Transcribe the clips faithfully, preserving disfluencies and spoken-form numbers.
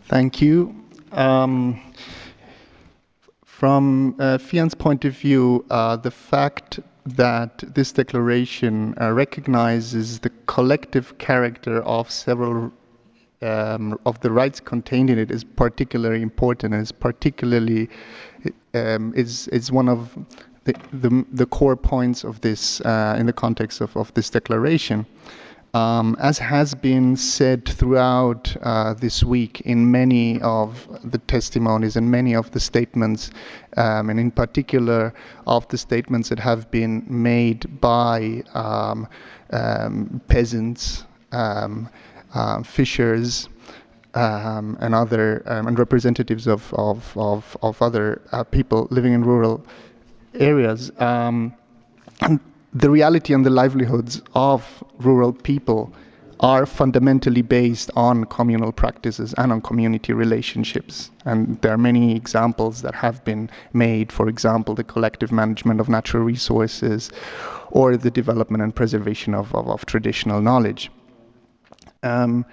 Thank you. Um, from uh, Fian's point of view, uh, the fact that this declaration uh, recognizes the collective character of several um, of the rights contained in it is particularly important, and is particularly um, is is one of the, the the core points of this uh, in the context of, of this declaration. Um, as has been said throughout uh, this week in many of the testimonies and many of the statements, um, and in particular of the statements that have been made by um, um, peasants, um, uh, fishers, um, and other um, and representatives of of of, of other uh, people living in rural areas. Um, and the reality and the livelihoods of rural people are fundamentally based on communal practices and on community relationships. And there are many examples that have been made, for example, the collective management of natural resources or the development and preservation of, of, of traditional knowledge. Um,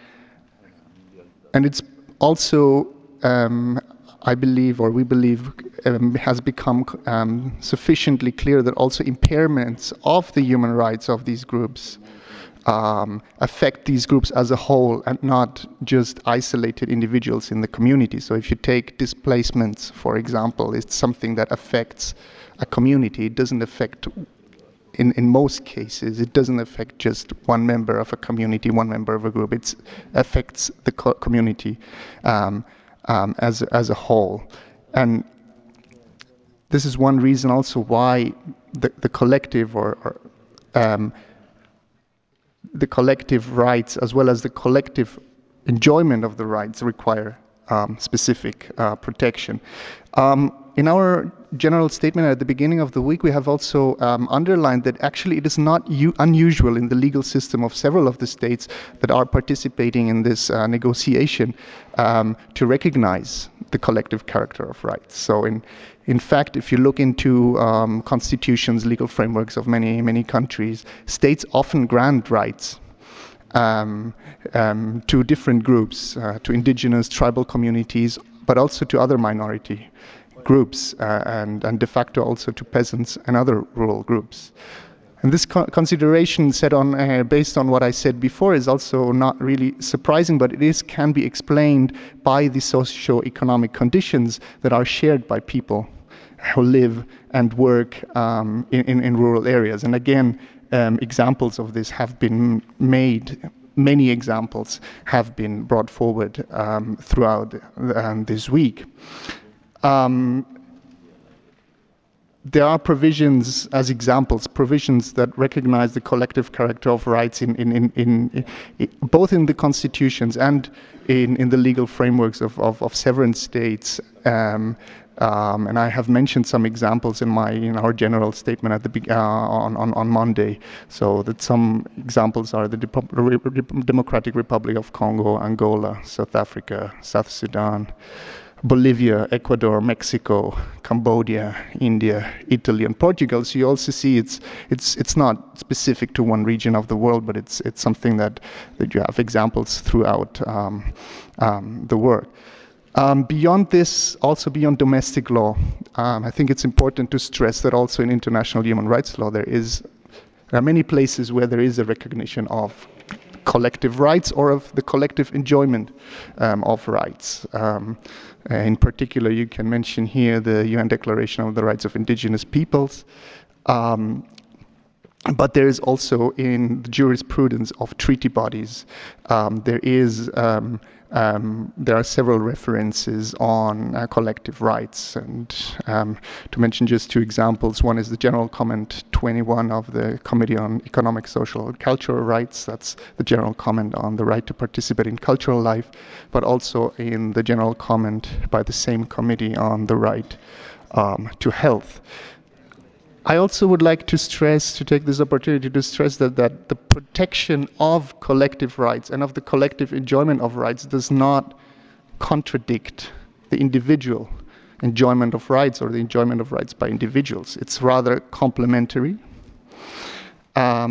and it's also, um, I believe, or we believe, um, has become um, sufficiently clear that also impairments of the human rights of these groups um, affect these groups as a whole and not just isolated individuals in the community. So if you take displacements, for example, it's something that affects a community. It doesn't affect In, in most cases, it doesn't affect just one member of a community, one member of a group. It affects the co community um, um, as, as a whole. And this is one reason also why the, the collective or, or um, the collective rights as well as the collective enjoyment of the rights require um, specific uh, protection. Um, in our general statement at the beginning of the week, we have also um, underlined that actually it is not unusual in the legal system of several of the states that are participating in this uh, negotiation um, to recognize the collective character of rights. So in, in fact, if you look into um, constitutions, legal frameworks of many, many countries, states often grant rights Um, um, to different groups, uh, to indigenous tribal communities, but also to other minority groups, uh, and, and de facto also to peasants and other rural groups. And this co consideration set on, uh, based on what I said before is also not really surprising, but it is, can be explained by the socio-economic conditions that are shared by people who live and work um, in, in, in rural areas. And again, um, examples of this have been made. Many examples have been brought forward um, throughout um, this week. Um, There are provisions, as examples, provisions that recognize the collective character of rights in, in, in, in, in both in the constitutions and in, in the legal frameworks of, of, of several states. Um, um, and I have mentioned some examples in my in our general statement at the uh, on, on on Monday. So that some examples are the Dep Democratic Republic of Congo, Angola, South Africa, South Sudan, Bolivia, Ecuador, Mexico, Cambodia, India, Italy, and Portugal. So you also see it's it's it's not specific to one region of the world, but it's it's something that that you have examples throughout um, um, the world. Um, beyond this, also beyond domestic law, um, I think it's important to stress that also in international human rights law there is there are many places where there is a recognition of collective rights or of the collective enjoyment um, of rights. Um, in particular, you can mention here the U N Declaration of the Rights of Indigenous Peoples. Um, but there is also in the jurisprudence of treaty bodies, um, there is um, um, there are several references on uh, collective rights. And um, to mention just two examples, one is the General Comment twenty-one of the Committee on Economic, Social, and Cultural Rights. That's the General Comment on the right to participate in cultural life, but also in the General Comment by the same committee on the right um, to health. I also would like to stress, to take this opportunity to stress that, that the protection of collective rights and of the collective enjoyment of rights does not contradict the individual enjoyment of rights or the enjoyment of rights by individuals. It's rather complementary. Um,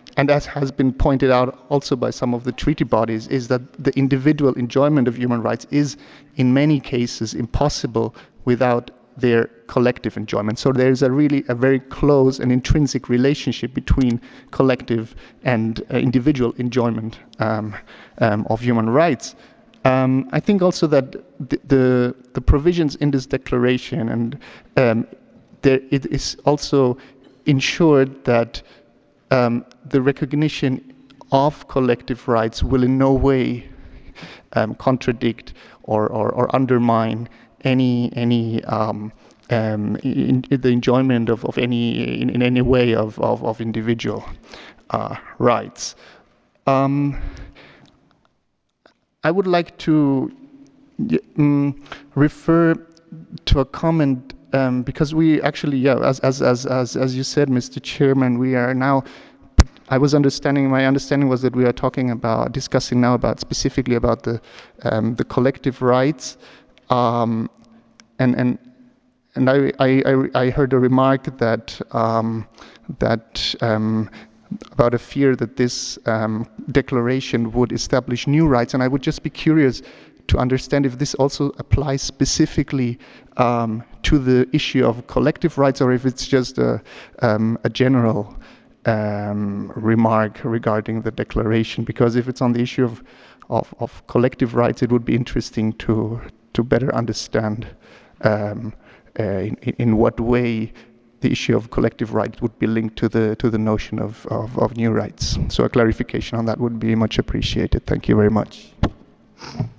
and as has been pointed out also by some of the treaty bodies, is that the individual enjoyment of human rights is in many cases impossible without their collective enjoyment. So there's a really a very close and intrinsic relationship between collective and uh, individual enjoyment um, um, of human rights. Um, I think also that the, the, the provisions in this declaration, and um, there, it is also ensured that um, the recognition of collective rights will in no way um, contradict or, or, or undermine any any um, um, in, in the enjoyment of, of any in, in any way of, of, of individual uh, rights. Um, I would like to um, refer to a comment um, because we actually, yeah, as, as, as, as, as you said, Mister Chairman, we are now, I was understanding, my understanding was that we are talking about, discussing now about specifically about the, um, the collective rights. Um, and, and, and I, I, I heard a remark that, um, that um, about a fear that this um, declaration would establish new rights. And I would just be curious to understand if this also applies specifically um, to the issue of collective rights, or if it's just a, um, a general um, remark regarding the declaration. Because if it's on the issue of, of, of collective rights, it would be interesting to, to better understand um, uh, in, in what way the issue of collective rights would be linked to the to the notion of, of, of new rights. So a clarification on that would be much appreciated. Thank you very much.